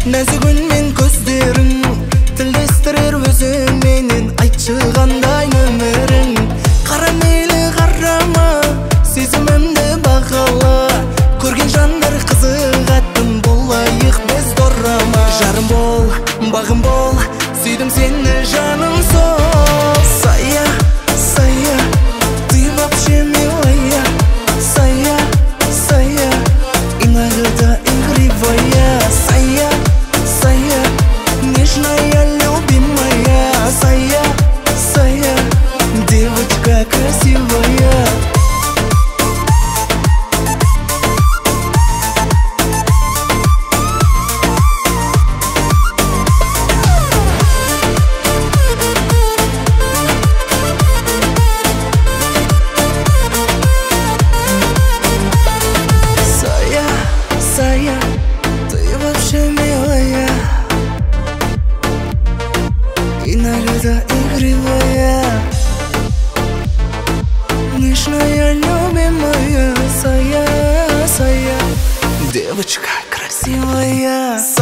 нәзік үнмен көздерің тілдестірер өзің менен. Айтшы қандай нөмірің, қара мейлі қарама, сезімімді бағала. Көрген жандар қызығатын, болайық біз дорама. Жарым бол, бағым бол, сүйдім сені жаным сол. Сая, сая, ты вообще милая. Сая, сая, иногда игривая. Сая, сая, нежная, любимая. Сая, сая, девочка красивая. Сая, ты вообще милая, иногда игривая, нежная, любимая. Сая, сая, девочка красивая.